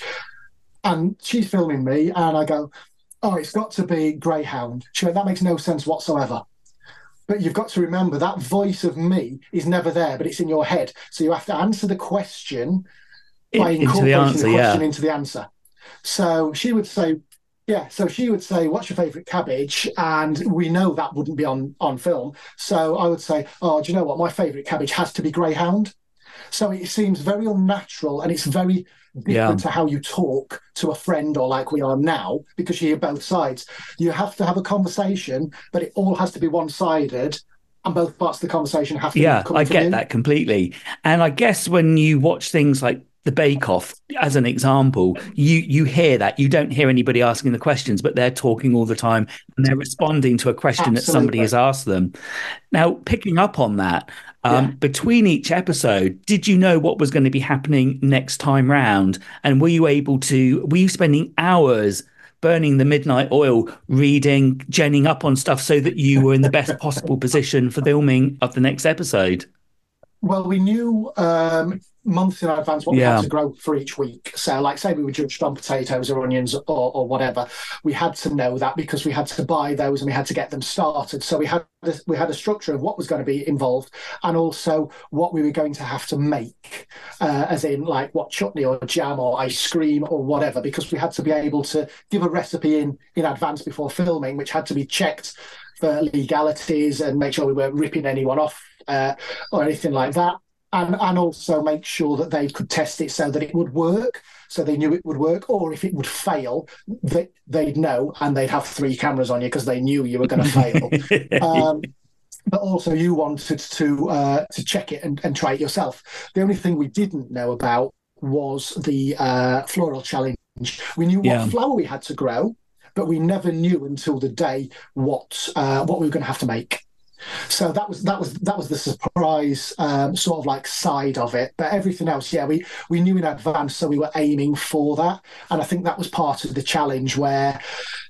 And she's filming me and I go, oh, it's got to be Greyhound. She went, that makes no sense whatsoever. But you've got to remember that voice of me is never there, but it's in your head. So you have to answer the question by incorporating the, answer, the question yeah. into the answer. So she would say, yeah, so she would say, what's your favourite cabbage? And we know that wouldn't be on, on film. So I would say, oh, do you know what? My favourite cabbage has to be Greyhound. So it seems very unnatural and it's very different yeah. to how you talk to a friend or like we are now, because you hear both sides. You have to have a conversation, but it all has to be one-sided. And both parts of the conversation have to yeah, be I get you. that completely. And I guess when you watch things like the Bake Off, as an example, you you hear that. You don't hear anybody asking the questions, but they're talking all the time and they're responding to a question Absolutely. that somebody has asked them. Now, picking up on that, um, yeah. between each episode, did you know what was going to be happening next time round? And were you able to, were you spending hours burning the midnight oil, reading, genning up on stuff so that you were in the best possible position for filming of the next episode? Well, we knew um, months in advance what yeah. we had to grow for each week. So, like, say we were judged on potatoes or onions or, or whatever, we had to know that because we had to buy those and we had to get them started. So we had a, we had a structure of what was going to be involved and also what we were going to have to make, uh, as in like what chutney or jam or ice cream or whatever, because we had to be able to give a recipe in in advance before filming, which had to be checked for legalities and make sure we weren't ripping anyone off uh, or anything like that. And, and also make sure that they could test it so that it would work, so they knew it would work, or if it would fail, they, they'd know and they'd have three cameras on you because they knew you were going to fail. Um, but also you wanted to uh, to check it and, and try it yourself. The only thing we didn't know about was the uh, floral challenge. We knew what yeah. flower we had to grow, but we never knew until the day what uh, what we were going to have to make. So that was that was that was the surprise um, sort of like side of it. But everything else, yeah, we we knew in advance, so we were aiming for that. And I think that was part of the challenge where,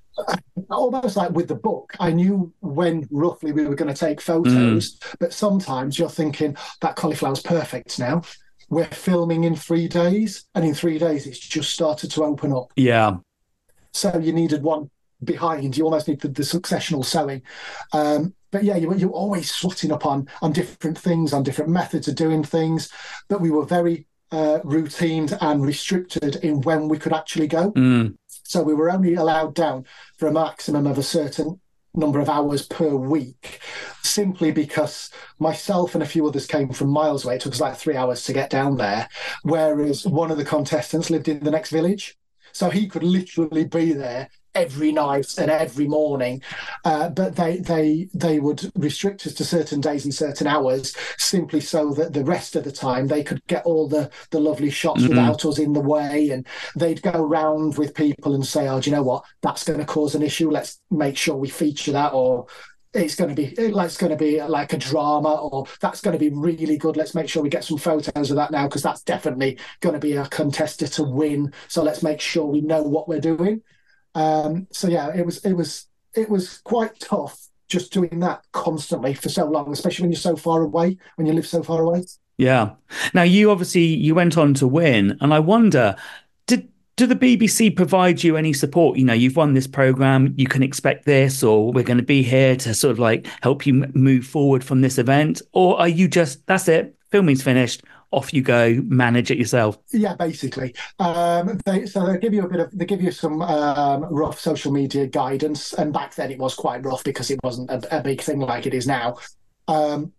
almost like with the book, I knew when roughly we were going to take photos. Mm. But sometimes you're thinking that cauliflower's perfect now. We're filming in three days, and in three days it's just started to open up. Yeah. So you needed one behind. You almost need the, the successional sewing. Um, But yeah, you, you're always swatting up on, on different things, on different methods of doing things. But we were very uh, routined and restricted in when we could actually go. Mm. So we were only allowed down for a maximum of a certain number of hours per week, simply because myself and a few others came from miles away. It took us like three hours to get down there, whereas one of the contestants lived in the next village. So he could literally be there every night and every morning, uh, but they they they would restrict us to certain days and certain hours, simply so that the rest of the time they could get all the the lovely shots mm-hmm. without us in the way. And they'd go round with people and say, oh, do you know what, that's going to cause an issue, let's make sure we feature that, or it's going to be it's going to be like a drama, or that's going to be really good, let's make sure we get some photos of that now because that's definitely going to be a contestant to win, so let's make sure we know what we're doing. Um, so yeah, it was it was it was quite tough just doing that constantly for so long, especially when you're so far away, when you live so far away. Yeah. Now you obviously you went on to win, and I wonder, did do the B B C provide you any support? You know, you've won this program, you can expect this, or we're going to be here to sort of like help you move forward from this event, or are you just that's it, filming's finished, off you go, manage it yourself. Yeah, basically. Um, they, so they give you a bit of, they give you some um, rough social media guidance, and back then it was quite rough because it wasn't a, a big thing like it is now. Um,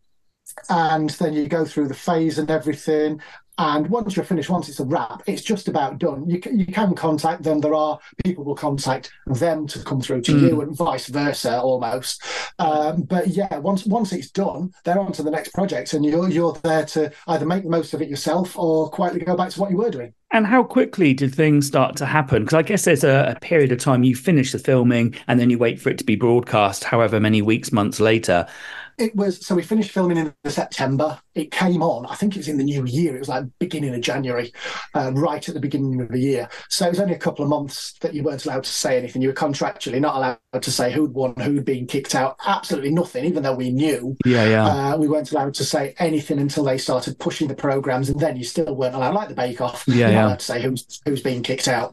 and then you go through the phase and everything. And once you're finished, once it's a wrap, it's just about done. You can, you can contact them. There are people will contact them to come through to mm. you, and vice versa, almost. Um, but yeah, once once it's done, they're on to the next project, and you're you're there to either make the most of it yourself or quietly go back to what you were doing. And how quickly did things start to happen? Because I guess there's a, a period of time you finish the filming and then you wait for it to be broadcast, however many weeks, months later. It was, so we finished filming in September. It came on, I think it was in the new year. It was like beginning of January, um, right at the beginning of the year. So it was only a couple of months that you weren't allowed to say anything. You were contractually not allowed to say who'd won, who'd been kicked out. Absolutely nothing, even though we knew. Yeah, yeah. Uh, we weren't allowed to say anything until they started pushing the programmes, and then you still weren't allowed, like the Bake Off, yeah, you're not yeah. allowed to say who's, who's being kicked out.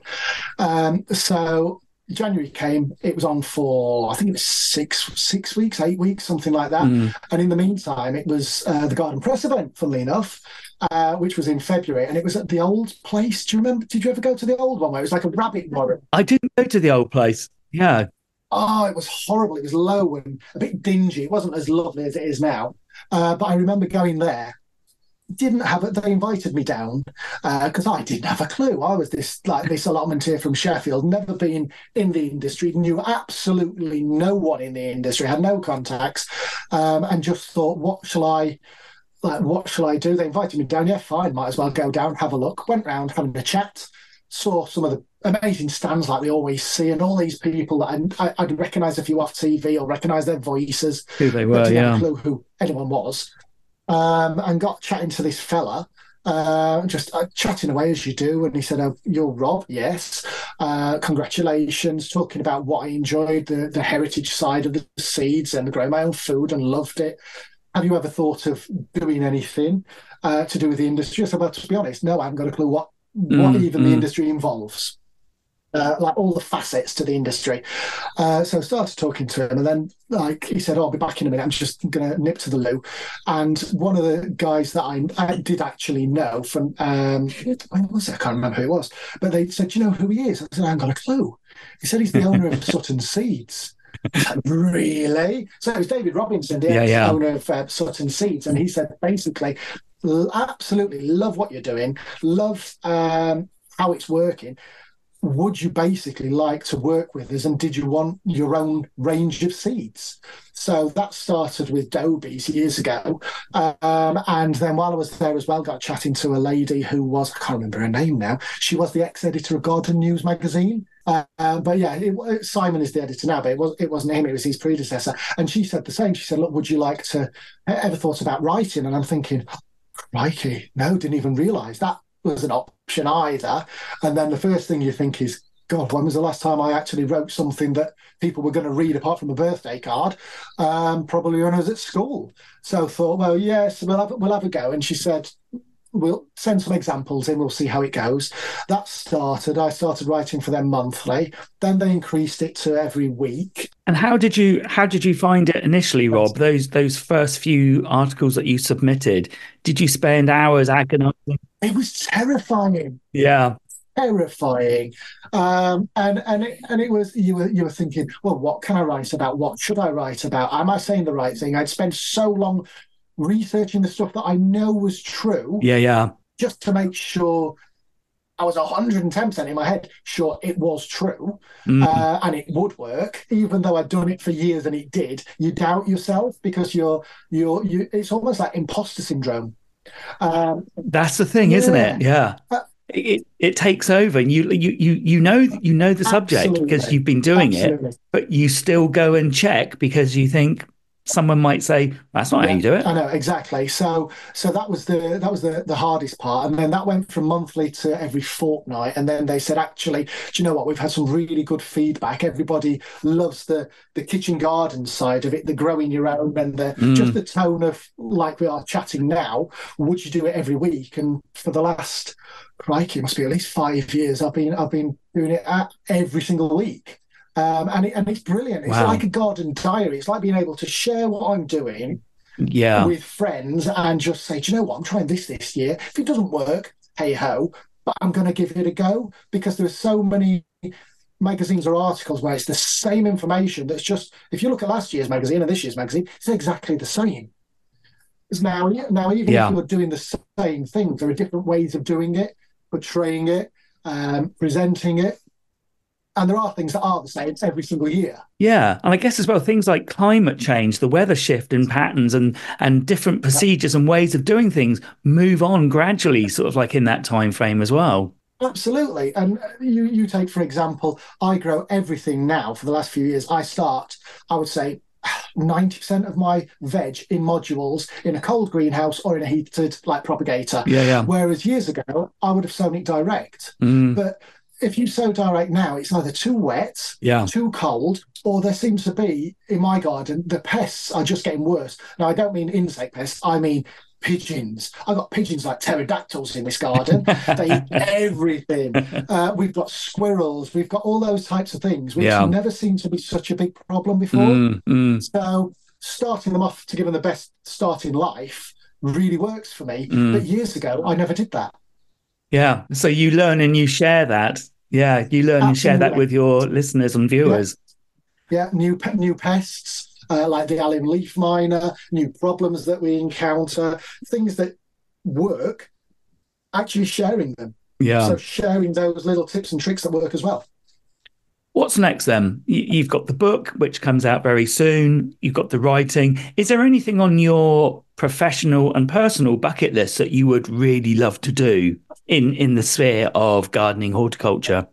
Um, so... January came, it was on for, I think it was six six weeks, eight weeks, something like that. Mm. And in the meantime, it was uh, the Garden Press event, funnily enough, uh, which was in February. And it was at the old place. Do you remember? Did you ever go to the old one where it was like a rabbit warren? I didn't go to the old place. Yeah. Oh, it was horrible. It was low and a bit dingy. It wasn't as lovely as it is now. Uh, but I remember going there. Didn't have it. They invited me down because uh, I didn't have a clue. I was this like this allotmenteer from Sheffield, never been in the industry, knew absolutely no one in the industry, had no contacts, um, and just thought, what shall I like? What shall I do? They invited me down. Yeah, fine. Might as well go down, have a look. Went round having a chat. Saw some of the amazing stands like we always see, and all these people that I, I'd recognise a few off T V or recognise their voices. Who they were, but didn't yeah. have a clue who anyone was. Um, and got chatting to this fella, uh, just uh, chatting away as you do. And he said, oh, you're Rob? Yes. Uh, congratulations. Talking about what I enjoyed, the, the heritage side of the seeds and growing my own food and loved it. Have you ever thought of doing anything uh, to do with the industry? I said, well, to be honest, no, I haven't got a clue what, mm, what even mm. the industry involves. Uh, like all the facets to the industry. Uh, so I started talking to him, and then like he said, oh, I'll be back in a minute. I'm just going to nip to the loo. And one of the guys that I, I did actually know from, um, when was it? I can't remember who it was, but they said, do you know who he is? I said, I haven't got a clue. He said he's the owner of Sutton Seeds. Like, really? So it was David Robinson, the yeah, yeah. owner of uh, Sutton Seeds. And he said, basically, absolutely love what you're doing, love um, how it's working. Would you basically like to work with us, and did you want your own range of seeds? So that started with Dobies years ago. Um, and then while I was there as well, got chatting to a lady who was, I can't remember her name now. She was the ex-editor of Garden News magazine. Uh, uh, but yeah, it, Simon is the editor now, but it, was, it wasn't him, it was his predecessor. And she said the same. She said, look, would you like to, ever thought about writing? And I'm thinking, crikey, no, didn't even realise that was an option either. And then the first thing you think is, God, when was the last time I actually wrote something that people were going to read apart from a birthday card? Um, probably when I was at school. So I thought, well, yes, we'll have, we'll have a go. And she said, we'll send some examples in, we'll see how it goes. That started, I started writing for them monthly. Then they increased it to every week. And how did you how did you find it initially, Rob? Those those first few articles that you submitted, did you spend hours agonizing? It was terrifying. Yeah. Terrifying. Um, and and it, and it was, you were you were thinking, well, what can I write about? What should I write about? Am I saying the right thing? I'd spent so long researching the stuff that I know was true. Yeah, yeah. Just to make sure I was one hundred ten percent in my head sure it was true, mm. uh, and it would work, even though I'd done it for years and it did. You doubt yourself because you're you're you. It's almost like imposter syndrome. Um, That's the thing, yeah. isn't it? Yeah. Uh, It it takes over, and you you you you know you know the subject absolutely. Because you've been doing absolutely. It, but you still go and check because you think someone might say that's not yeah, how you do it. I know exactly. So so that was the that was the the hardest part, and then that went from monthly to every fortnight, and then they said, actually, do you know what? We've had some really good feedback. Everybody loves the the kitchen garden side of it, the growing your own, and the mm. just the tone of like we are chatting now. Would you do it every week? And for the last, crikey, it must be at least five years. I've been I've been doing it at every single week. Um, and, it, and it's brilliant. It's wow. like a garden diary. It's like being able to share what I'm doing Yeah. with friends and just say, do you know what, I'm trying this this year. If it doesn't work, hey ho, but I'm going to give it a go, because there are so many magazines or articles where it's the same information that's just, if you look at last year's magazine and this year's magazine, it's exactly the same. It's now, now even Yeah. if you're doing the same thing, there are different ways of doing it, portraying it, um, presenting it. And there are things that are the same every single year. Yeah. And I guess as well, things like climate change, the weather shift and patterns and, and different procedures and ways of doing things move on gradually, sort of like in that time frame as well. Absolutely. And you, you take, for example, I grow everything now for the last few years. I start, I would say, ninety percent of my veg in modules in a cold greenhouse or in a heated like propagator. Yeah, yeah. Whereas years ago, I would have sown it direct. Mm. But if you sow direct now, it's either too wet, yeah. too cold, or there seems to be, in my garden, the pests are just getting worse. Now, I don't mean insect pests, I mean pigeons. I've got pigeons like pterodactyls in this garden. They eat everything. Uh, we've got squirrels. We've got all those types of things, which yeah. never seemed to be such a big problem before. Mm, mm. So starting them off to give them the best start in life really works for me. Mm. But years ago, I never did that. Yeah. So you learn and you share that. Yeah. You learn Absolutely. And share that with your listeners and viewers. Yeah. yeah. New, new pests. Uh, like the alum leaf miner, new problems that we encounter, things that work, actually sharing them. Yeah. So sharing those little tips and tricks that work as well. What's next then? You've got the book, which comes out very soon. You've got the writing. Is there anything on your professional and personal bucket list that you would really love to do in, in the sphere of gardening, horticulture?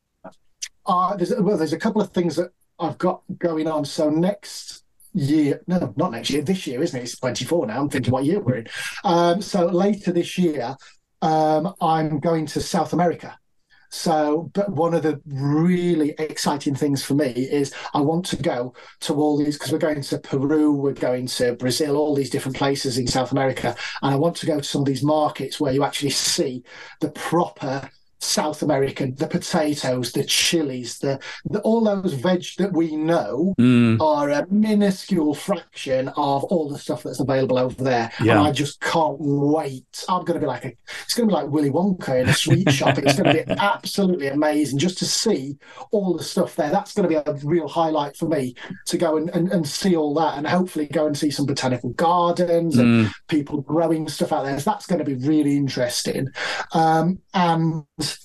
Uh, there's, well, there's a couple of things that I've got going on. So next year, no, not next year, this year, isn't it? It's twenty-four now. I'm thinking what year we're in. Um, so later this year, um, I'm going to South America. So, but one of the really exciting things for me is I want to go to all these, because we're going to Peru, we're going to Brazil, all these different places in South America. And I want to go to some of these markets where you actually see the proper South American, the potatoes, the chilies, the, the all those veg that we know mm. are a minuscule fraction of all the stuff that's available over there. Yeah. And I just can't wait. I'm going to be like a, it's going to be like Willy Wonka in a sweet shop. It's going to be absolutely amazing just to see all the stuff there. That's going to be a real highlight for me to go and, and, and see all that, and hopefully go and see some botanical gardens mm. and people growing stuff out there. So that's going to be really interesting. Um, and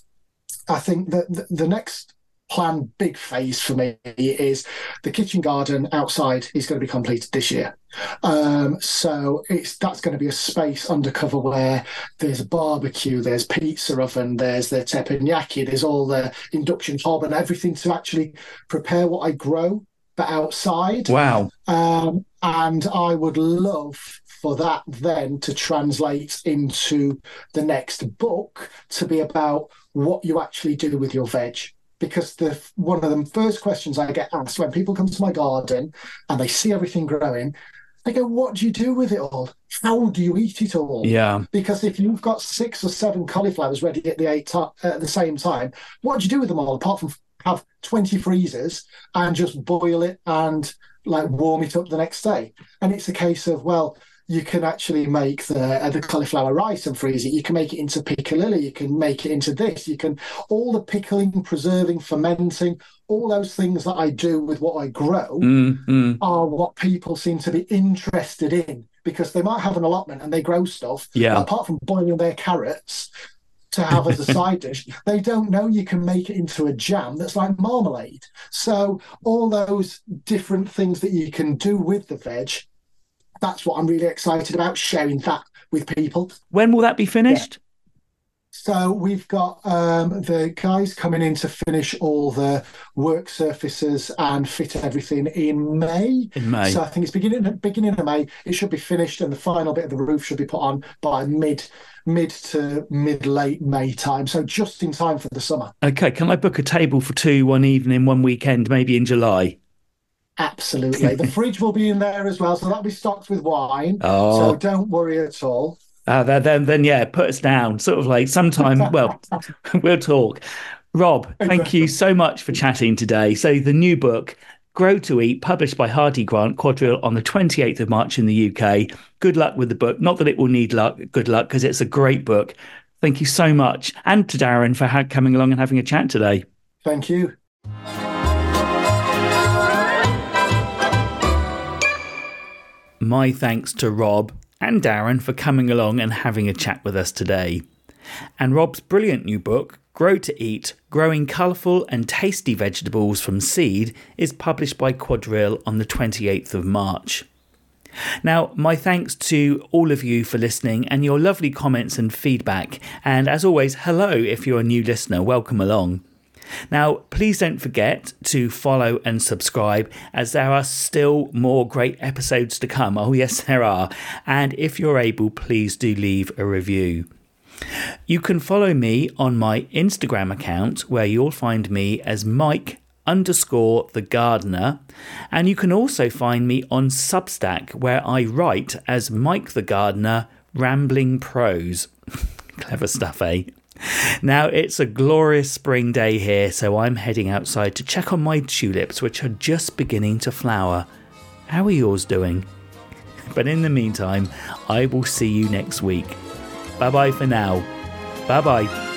I think that the, the next planned big phase for me is the kitchen garden outside is going to be completed this year. Um, so it's that's going to be a space undercover where there's a barbecue, there's pizza oven, there's the teppanyaki, there's all the induction hob and everything to actually prepare what I grow, but outside. Wow. Um, and I would love for that then to translate into the next book to be about what you actually do with your veg. Because the one of the first questions I get asked when people come to my garden and they see everything growing, they go, what do you do with it all? How do you eat it all? Yeah. Because if you've got six or seven cauliflowers ready at the, eight t- at the same time, what do you do with them all apart from have twenty freezers and just boil it and like warm it up the next day? And it's a case of, well, you can actually make the uh, the cauliflower rice and freeze it. You can make it into piccalilli. You can make it into this. You can, all the pickling, preserving, fermenting, all those things that I do with what I grow mm-hmm. are what people seem to be interested in, because they might have an allotment and they grow stuff. Yeah. Apart from boiling their carrots to have as a side dish, they don't know you can make it into a jam that's like marmalade. So all those different things that you can do with the veg, that's what I'm really excited about, sharing that with people. When will that be finished? Yeah. So we've got um, the guys coming in to finish all the work surfaces and fit everything in May. In May. So I think it's beginning beginning of May. It should be finished, and the final bit of the roof should be put on by mid mid to mid late May time. So just in time for the summer. Okay, can I book a table for two one evening, one weekend, maybe in July? Absolutely. The fridge will be in there as well, so that'll be stocked with wine. Oh. So don't worry at all. Uh, then, then, then, yeah, put us down. Sort of like sometime, well, we'll talk. Rob, thank you so much for chatting today. So the new book, Grow to Eat, published by Hardy Grant, Quadrille, on the twenty-eighth of March in the U K. Good luck with the book. Not that it will need luck, good luck, because it's a great book. Thank you so much. And to Darren for ha- coming along and having a chat today. Thank you. My thanks to Rob and Darren for coming along and having a chat with us today. And Rob's brilliant new book, Grow to Eat, Growing Colourful and Tasty Vegetables from Seed, is published by Quadrille on the twenty-eighth of March. Now, my thanks to all of you for listening and your lovely comments and feedback. And as always, hello if you're a new listener, welcome along. Now, please don't forget to follow and subscribe, as there are still more great episodes to come. Oh, yes, there are. And if you're able, please do leave a review. You can follow me on my Instagram account, where you'll find me as Mike underscore the Gardener. And you can also find me on Substack, where I write as Mike the Gardener Rambling Prose. Clever stuff, eh? Now, it's a glorious spring day here, so I'm heading outside to check on my tulips, which are just beginning to flower. How are yours doing? But in the meantime, I will see you next week. Bye-bye for now. Bye-bye.